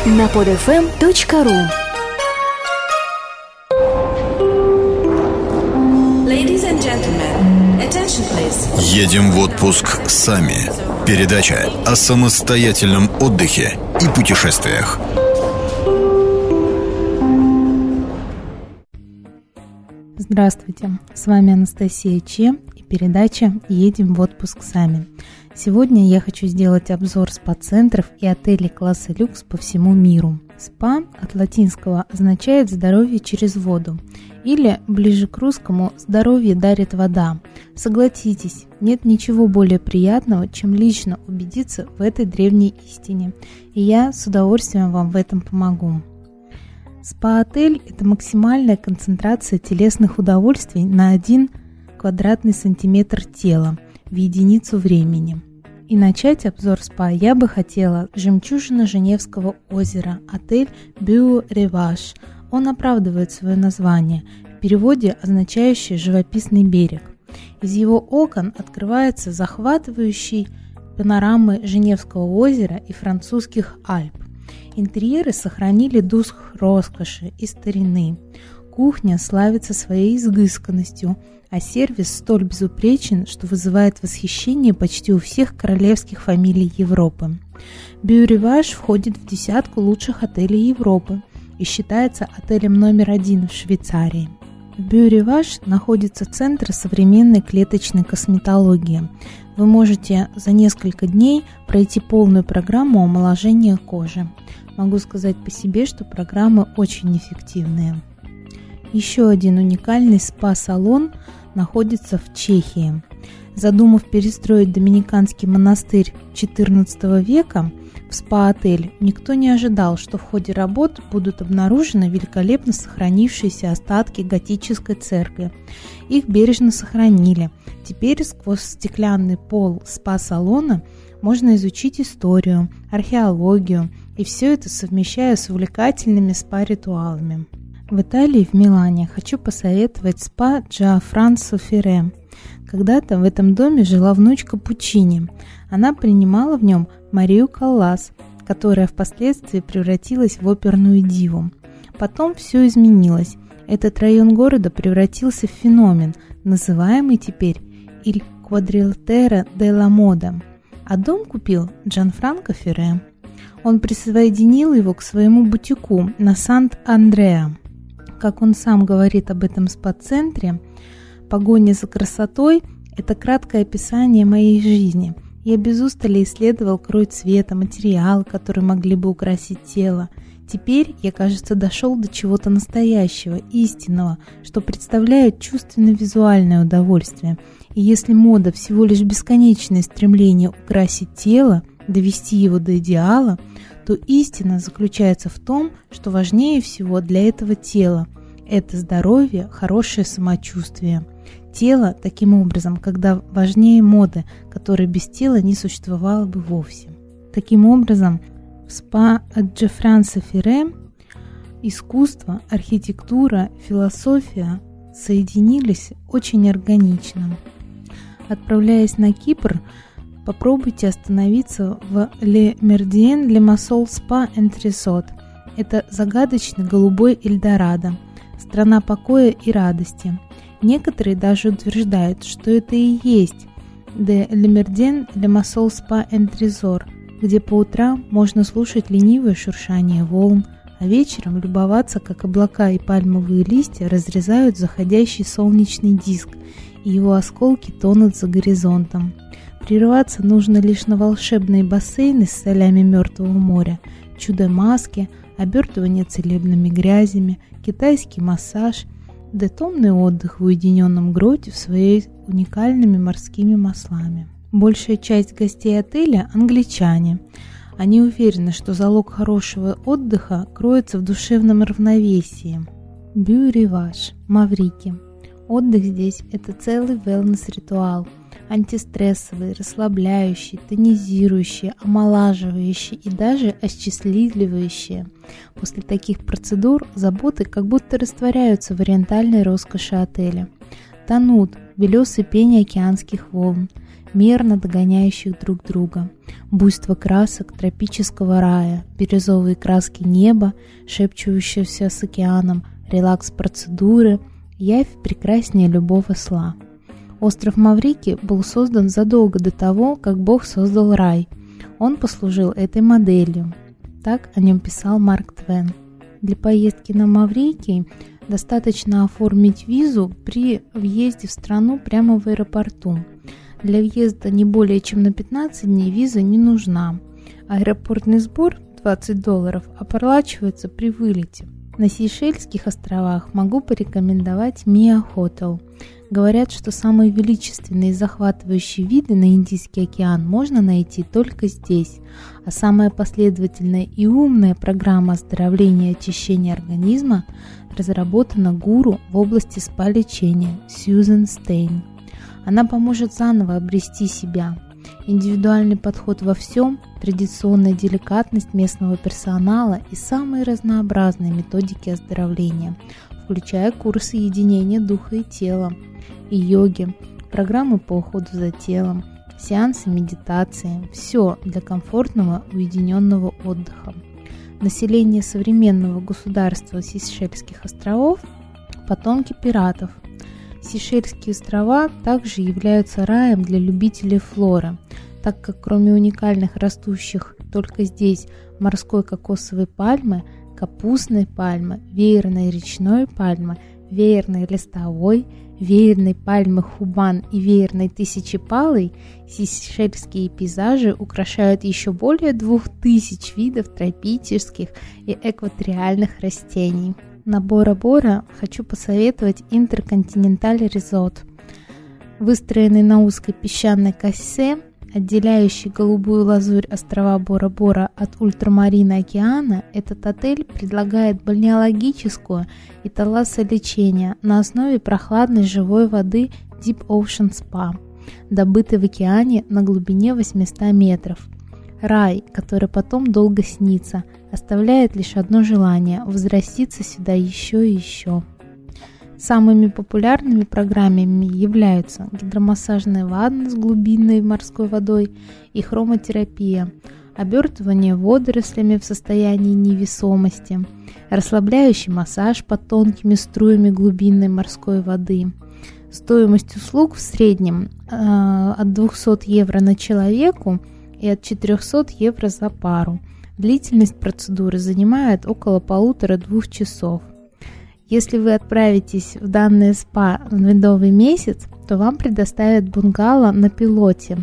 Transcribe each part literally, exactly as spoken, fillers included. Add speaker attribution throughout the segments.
Speaker 1: на под эф эм точка ру.
Speaker 2: Ladies and gentlemen, attention please.
Speaker 3: Едем в отпуск сами. Передача о самостоятельном отдыхе и путешествиях.
Speaker 4: Здравствуйте, с вами Анастасия Че и передача «Едем в отпуск сами». Сегодня я хочу сделать обзор спа-центров и отелей класса люкс по всему миру. Спа от латинского означает «здоровье через воду» или, ближе к русскому, «здоровье дарит вода». Согласитесь, нет ничего более приятного, чем лично убедиться в этой древней истине, и я с удовольствием вам в этом помогу. Спа-отель – это максимальная концентрация телесных удовольствий на один квадратный сантиметр тела в единицу времени. И начать обзор спа я бы хотела с жемчужины Женевского озера, отель Beau Rivage. Он оправдывает свое название, в переводе означающее «живописный берег». Из его окон открывается захватывающий панорамы Женевского озера и французских Альп. Интерьеры сохранили дух роскоши и старины. Кухня славится своей изысканностью, а сервис столь безупречен, что вызывает восхищение почти у всех королевских фамилий Европы. Beau Rivage входит в десятку лучших отелей Европы и считается отелем номер один в Швейцарии. В Beau Rivage находится центр современной клеточной косметологии. Вы можете за несколько дней пройти полную программу омоложения кожи. Могу сказать по себе, что программы очень эффективные. Еще один уникальный спа-салон находится в Чехии. Задумав перестроить доминиканский монастырь четырнадцатого века в спа-отель, никто не ожидал, что в ходе работ будут обнаружены великолепно сохранившиеся остатки готической церкви. Их бережно сохранили. Теперь сквозь стеклянный пол спа-салона можно изучить историю, археологию, и все это совмещая с увлекательными спа-ритуалами. В Италии, в Милане, хочу посоветовать спа Джианфранцо Ферре. Когда-то в этом доме жила внучка Пуччини. Она принимала в нем Марию Каллас, которая впоследствии превратилась в оперную диву. Потом все изменилось. Этот район города превратился в феномен, называемый теперь «Il Quadrilatero della Moda», а дом купил Джанфранко Ферре. Он присоединил его к своему бутику на Сант-Андреа. Как он сам говорит об этом спа-центре, погоня за красотой – это краткое описание моей жизни. Я без устали исследовал крой цвета, материал, которые могли бы украсить тело. Теперь я, кажется, дошел до чего-то настоящего, истинного, что представляет чувственно-визуальное удовольствие. И если мода всего лишь бесконечное стремление украсить тело, довести его до идеала, то истина заключается в том, что важнее всего для этого тела – это здоровье, хорошее самочувствие. Тело, таким образом, когда важнее моды, которой без тела не существовало бы вовсе. Таким образом, в спа от Джанфранцо Ферре искусство, архитектура, философия соединились очень органично. Отправляясь на Кипр, попробуйте остановиться в Le Méridien Limassol Spa and Resort. Это загадочный голубой Эльдорадо, страна покоя и радости. Некоторые даже утверждают, что это и есть Le Méridien Limassol Spa and Resort, где по утрам можно слушать ленивое шуршание волн, а вечером любоваться, как облака и пальмовые листья разрезают заходящий солнечный диск, и его осколки тонут за горизонтом. Прерваться нужно лишь на волшебные бассейны с солями Мертвого моря, чудо-маски, обертывание целебными грязями, китайский массаж, да томный отдых в уединенном гроте в своей уникальными морскими маслами. Большая часть гостей отеля – англичане. Они уверены, что залог хорошего отдыха кроется в душевном равновесии. Beau Rivage, Маврикий. Отдых здесь – это целый wellness-ритуал. Антистрессовый, расслабляющий, тонизирующий, омолаживающий и даже осчастливливающий. После таких процедур заботы как будто растворяются в ориентальной роскоши отеля. Тонут в белесой пене океанских волн. мерно догоняющих друг друга. Буйство красок тропического рая, бирюзовые краски неба, шепчущиеся с океаном, релакс-процедуры, явь прекраснее любого сна. Остров Маврикий был создан задолго до того, как Бог создал рай. Он послужил этой моделью. Так о нем писал Марк Твен. Для поездки на Маврикий достаточно оформить визу при въезде в страну прямо в аэропорту. Для въезда не более чем на пятнадцать дней виза не нужна. Аэропортный сбор двадцать долларов оплачивается при вылете. На Сейшельских островах могу порекомендовать Миа Хотел. Говорят, что самые величественные и захватывающие виды на Индийский океан можно найти только здесь, а самая последовательная и умная программа оздоровления и очищения организма разработана гуру в области спа-лечения Сьюзен Стейн. Она поможет заново обрести себя. Индивидуальный подход во всем, традиционная деликатность местного персонала и самые разнообразные методики оздоровления, включая курсы единения духа и тела, и йоги, программы по уходу за телом, сеансы медитации – все для комфортного уединенного отдыха. Население современного государства Сейшельских островов – потомки пиратов. Сейшельские острова также являются раем для любителей флоры, так как кроме уникальных растущих только здесь морской кокосовой пальмы, капустной пальмы, веерной речной пальмы, веерной листовой, веерной пальмы хубан и веерной тысячепалой, сейшельские пейзажи украшают еще более двух тысяч видов тропических и экваториальных растений. На Бора-Бора хочу посоветовать Интерконтиненталь Резорт. Выстроенный на узкой песчаной косе, отделяющий голубую лазурь острова Бора-Бора от ультрамарина океана, этот отель предлагает бальнеологическую и талассолечение на основе прохладной живой воды Deep Ocean Spa, добытой в океане на глубине восемьсот метров. Рай, который потом долго снится, оставляет лишь одно желание – возвратиться сюда еще и еще. Самыми популярными программами являются гидромассажная ванна с глубинной морской водой и хромотерапия, обертывание водорослями в состоянии невесомости, расслабляющий массаж под тонкими струями глубинной морской воды. Стоимость услуг в среднем э, от двухсот евро на человеку и от четырехсот евро за пару. Длительность процедуры занимает около полутора-двух часов. Если вы отправитесь в данное спа в медовый месяц, то вам предоставят бунгало на пилоте.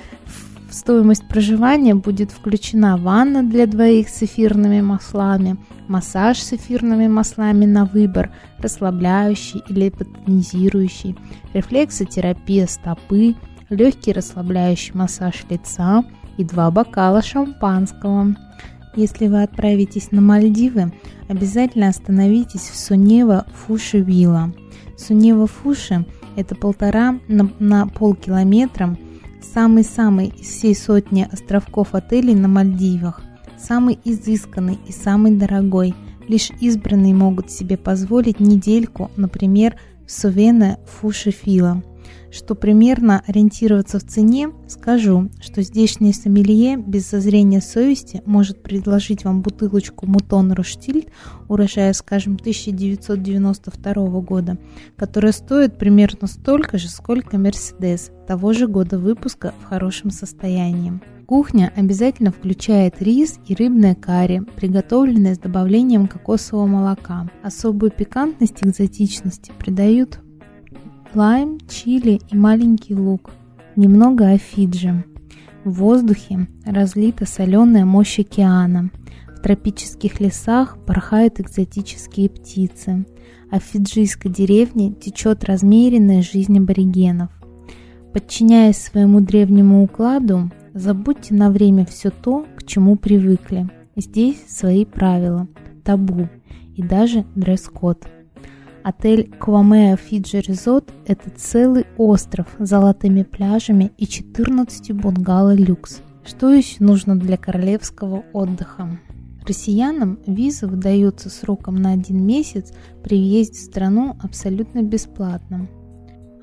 Speaker 4: В стоимость проживания будет включена ванна для двоих с эфирными маслами, массаж с эфирными маслами на выбор, расслабляющий или тонизирующий, рефлексотерапия стопы, легкий расслабляющий массаж лица и два бокала шампанского. Если вы отправитесь на Мальдивы, обязательно остановитесь в Сунева-Фуши-Вилла. Сунева-Фуши – это полтора на, на полкилометра, самый-самый из всей сотни островков отелей на Мальдивах, самый изысканный и самый дорогой. Лишь избранные могут себе позволить недельку, например, в Сувена-Фуши-Вилла. Что примерно ориентироваться в цене, скажу, что здешний сомелье без зазрения совести может предложить вам бутылочку Мутон Руштильд урожая, скажем, тысяча девятьсот девяносто второго года, которая стоит примерно столько же, сколько Мерседес того же года выпуска в хорошем состоянии. Кухня обязательно включает рис и рыбное карри, приготовленное с добавлением кокосового молока. Особую пикантность и экзотичности придают лайм, чили и маленький лук. Немного о Фиджи. В воздухе разлита соленая мощь океана. В тропических лесах порхают экзотические птицы. А в фиджийской деревне течет размеренная жизнь аборигенов. Подчиняясь своему древнему укладу, забудьте на время все то, к чему привыкли. Здесь свои правила, табу и даже дресс-код. Отель Квамеа Фиджи Резорт – это целый остров с золотыми пляжами и четырнадцатью бунгало люкс. Что еще нужно для королевского отдыха? Россиянам виза выдается сроком на один месяц при въезде в страну абсолютно бесплатно.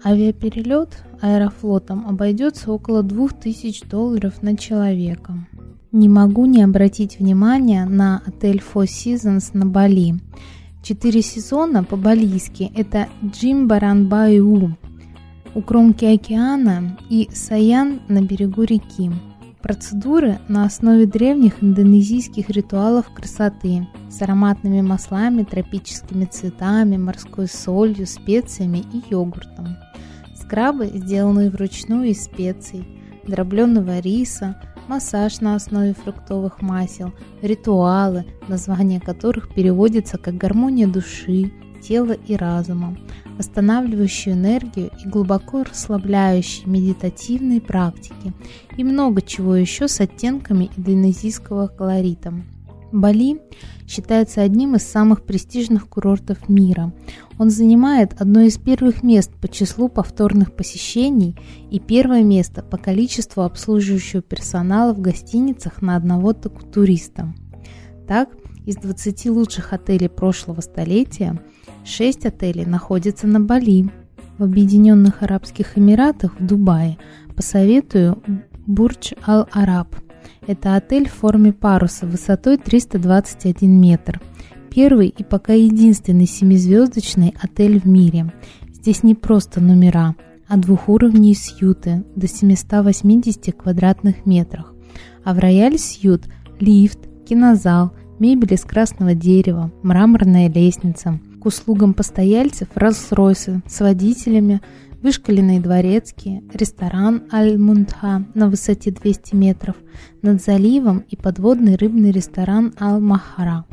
Speaker 4: Авиаперелет Аэрофлотом обойдется около двух тысяч долларов на человека. Не могу не обратить внимание на отель Four Seasons на Бали. Четыре сезона по-балийски – это Джимбаранбаю у кромки океана и Саян на берегу реки. Процедуры на основе древних индонезийских ритуалов красоты с ароматными маслами, тропическими цветами, морской солью, специями и йогуртом. Скрабы, сделанные вручную из специй, дробленого риса, массаж на основе фруктовых масел, ритуалы, названия которых переводятся как гармония души, тела и разума, восстанавливающую энергию и глубоко расслабляющие медитативные практики и много чего еще с оттенками индонезийского колорита. Бали считается одним из самых престижных курортов мира. Он занимает одно из первых мест по числу повторных посещений и первое место по количеству обслуживающего персонала в гостиницах на одного туриста. Так, из двадцати лучших отелей прошлого столетия шесть отелей находятся на Бали. В Объединенных Арабских Эмиратах в Дубае посоветую Бурдж Аль-Араб. Это отель в форме паруса высотой триста двадцать один метр. Первый и пока единственный семизвездочный отель в мире. Здесь не просто номера, а двухуровневые сьюты до семисот восьмидесяти квадратных метрах. А в Рояль Сьют лифт, кинозал, мебель из красного дерева, мраморная лестница. К услугам постояльцев Роллс-Ройсы с водителями, вышкаленные дворецкие, ресторан Аль-Мунтха на высоте двести метров над заливом и подводный рыбный ресторан Аль-Махара.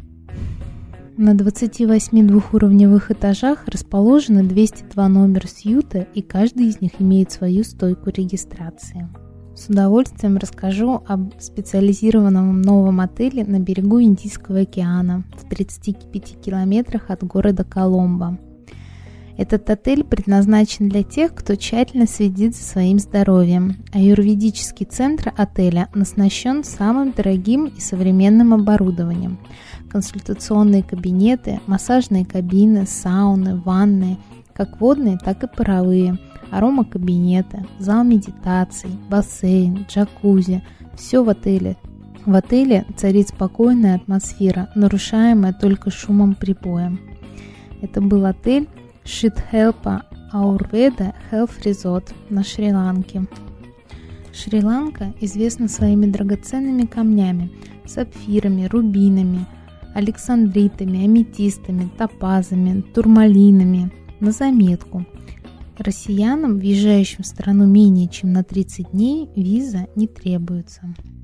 Speaker 4: На двадцати восьми двухуровневых этажах расположены двести два номера сьюта, и каждый из них имеет свою стойку регистрации. С удовольствием расскажу об специализированном новом отеле на берегу Индийского океана в тридцати пяти километрах от города Коломбо. Этот отель предназначен для тех, кто тщательно следит за своим здоровьем. Аюрведический центр отеля оснащен самым дорогим и современным оборудованием. Консультационные кабинеты, массажные кабины, сауны, ванны, как водные, так и паровые, аромакабинеты, зал медитаций, бассейн, джакузи – все в отеле. В отеле царит спокойная атмосфера, нарушаемая только шумом прибоя. Это был отель Шидхелпа Аюрведа Health Resort на Шри-Ланке. Шри-Ланка известна своими драгоценными камнями, сапфирами, рубинами, александритами, аметистами, топазами, турмалинами. На заметку: россиянам, въезжающим в страну менее чем на тридцать дней, виза не требуется.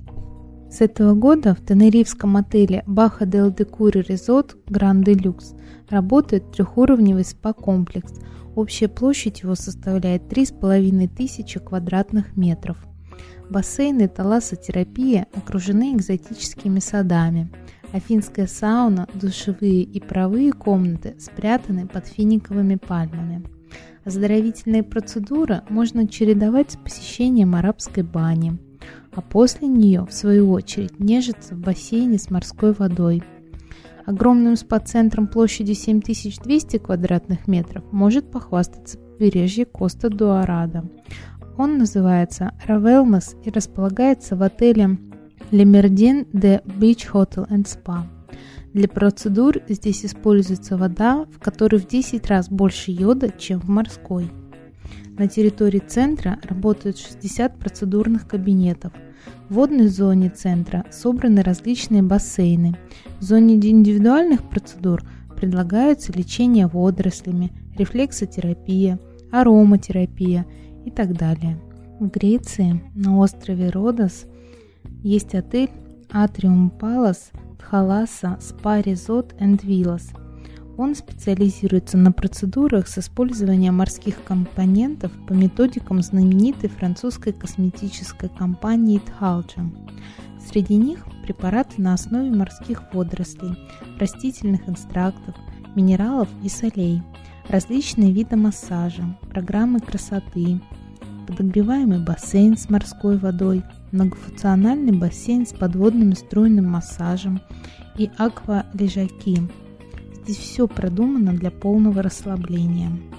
Speaker 4: С этого года в тенерифском отеле Баха дель Декури Резорт Гранд Делюкс работает трехуровневый спа-комплекс. Общая площадь его составляет три с половиной тысячи квадратных метров. Бассейн и талассотерапия окружены экзотическими садами. Афинская сауна, душевые и паровые комнаты спрятаны под финиковыми пальмами. Оздоровительные процедуры можно чередовать с посещением арабской бани, а после нее, в свою очередь, нежиться в бассейне с морской водой. Огромным спа-центром площадью семь тысяч двести квадратных метров может похвастаться побережье Коста-ду-Арада. Он называется Равелмас и располагается в отеле Le Méridien de Beach Hotel and Spa. Для процедур здесь используется вода, в которой в десять раз больше йода, чем в морской. На территории центра работают шестьдесят процедурных кабинетов. В водной зоне центра собраны различные бассейны. В зоне индивидуальных процедур предлагаются лечение водорослями, рефлексотерапия, ароматерапия и так далее. В Греции, на острове Родос, есть отель Atrium Palace Thalassa Spa Resort and Villas. Он специализируется на процедурах с использованием морских компонентов по методикам знаменитой французской косметической компании Thalja. Среди них препараты на основе морских водорослей, растительных экстрактов, минералов и солей, различные виды массажа, программы красоты, подогреваемый бассейн с морской водой, многофункциональный бассейн с подводным струйным массажем и аквалежаки. Здесь все продумано для полного расслабления.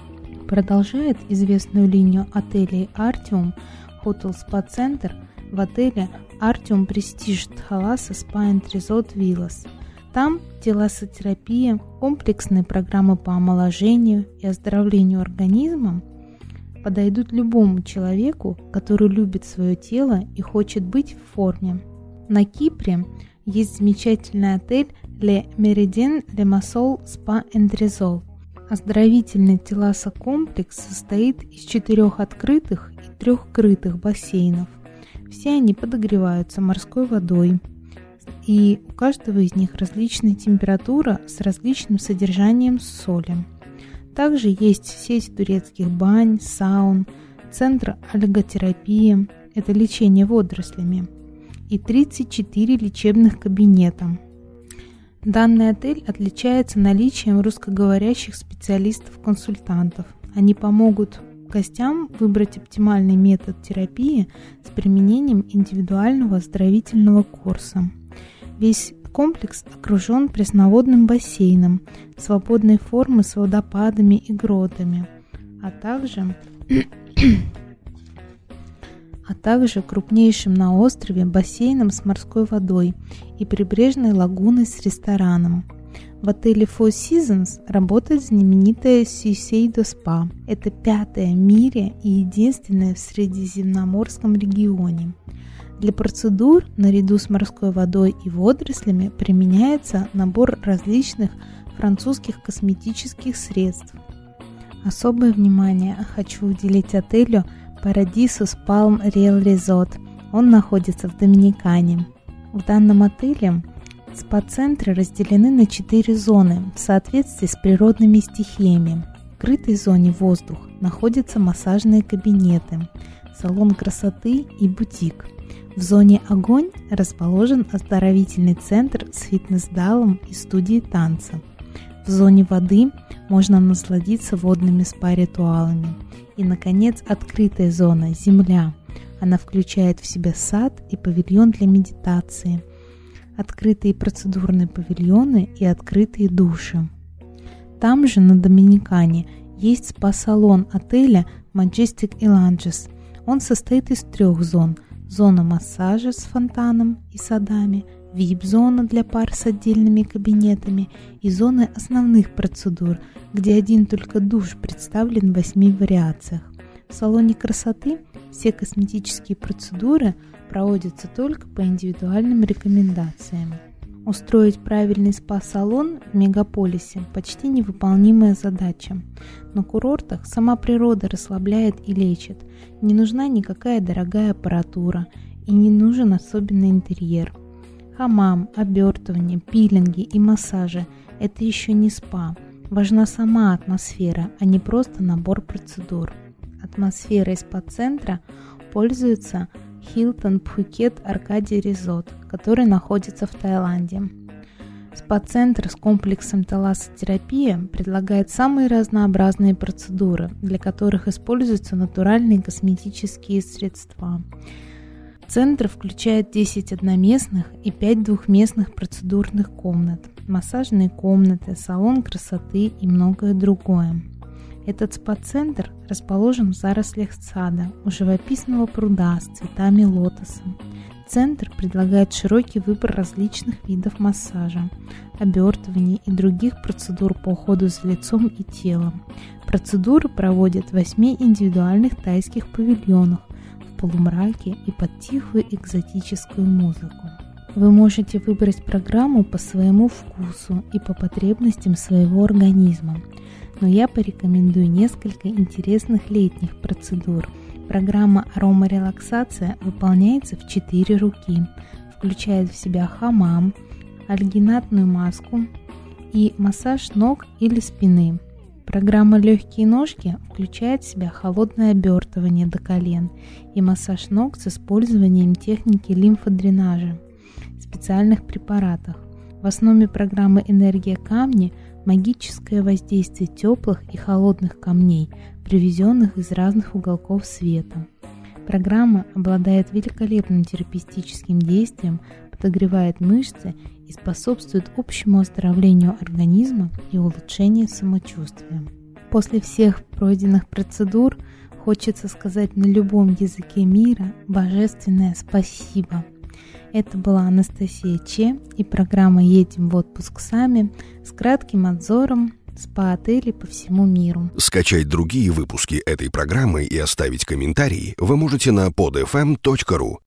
Speaker 4: продолжает известную линию отелей Artium Hotel Spa Center в отеле Artium Prestige Thalassa Spa and Resort Villas. Там телосотерапия, комплексные программы по омоложению и оздоровлению организма подойдут любому человеку, который любит свое тело и хочет быть в форме. На Кипре есть замечательный отель Le Méridien Limassol Spa and Resort. Оздоровительный теласо-комплекс состоит из четырех открытых и трех крытых бассейнов. Все они подогреваются морской водой, и у каждого из них различная температура с различным содержанием соли. Также есть сеть турецких бань, саун, центр альготерапии, это лечение водорослями, и тридцать четыре лечебных кабинета. Данный отель отличается наличием русскоговорящих специалистов-консультантов. Они помогут гостям выбрать оптимальный метод терапии с применением индивидуального оздоровительного курса. Весь комплекс окружен пресноводным бассейном свободной формы с водопадами и гротами, а также, а также крупнейшим на острове бассейном с морской водой и прибрежной лагуной с рестораном. В отеле Four Seasons работает знаменитая Shiseido Spa. Это пятое в мире и единственное в Средиземноморском регионе. Для процедур наряду с морской водой и водорослями применяется набор различных французских косметических средств. Особое внимание хочу уделить отелю Paradisus Palm Real Resort. Он находится в Доминикане. В данном отеле спа-центры разделены на четыре зоны в соответствии с природными стихиями. В крытой зоне воздух находятся массажные кабинеты, салон красоты и бутик. В зоне огонь расположен оздоровительный центр с фитнес-залом и студией танца. В зоне воды можно насладиться водными спа-ритуалами. И, наконец, открытая зона «Земля». Она включает в себя сад и павильон для медитации, открытые процедурные павильоны и открытые души. Там же, на Доминикане, есть спа-салон отеля Majestic Lounges. Он состоит из трех зон. Зона массажа с фонтаном и садами, ви ай пи-зона для пар с отдельными кабинетами и зоны основных процедур, где один только душ представлен в восьми вариациях. В салоне красоты все косметические процедуры проводятся только по индивидуальным рекомендациям. Устроить правильный спа-салон в мегаполисе – почти невыполнимая задача. На курортах сама природа расслабляет и лечит. Не нужна никакая дорогая аппаратура и не нужен особенный интерьер. Хамам, обертывание, пилинги и массажи – это еще не спа. Важна сама атмосфера, а не просто набор процедур. Атмосферой спа-центра пользуется Hilton Phuket Arcadia Resort, который находится в Таиланде. Спа-центр с комплексом талассотерапия предлагает самые разнообразные процедуры, для которых используются натуральные косметические средства. Центр включает десять одноместных и пять двухместных процедурных комнат, массажные комнаты, салон красоты и многое другое. Этот спа-центр расположен в зарослях сада у живописного пруда с цветами лотоса. Центр предлагает широкий выбор различных видов массажа, обертываний и других процедур по уходу за лицом и телом. Процедуры проводят в восьми индивидуальных тайских павильонах в полумраке и под тихую экзотическую музыку. Вы можете выбрать программу по своему вкусу и по потребностям своего организма. Но я порекомендую несколько интересных летних процедур. Программа аромарелаксация выполняется в четыре руки, включает в себя хамам, альгинатную маску и массаж ног или спины. Программа легкие ножки включает в себя холодное обертывание до колен и массаж ног с использованием техники лимфодренажа, специальных препаратах. В основе программы «Энергия камни» магическое воздействие теплых и холодных камней, привезенных из разных уголков света. Программа обладает великолепным терапевтическим действием, подогревает мышцы и способствует общему оздоровлению организма и улучшению самочувствия. После всех пройденных процедур хочется сказать на любом языке мира божественное спасибо. Это была Анастасия Че и программа «Едем в отпуск сами» с кратким обзором спа-отелей по всему миру.
Speaker 5: Скачать другие выпуски этой программы и оставить комментарии вы можете на под эф эм точка ру.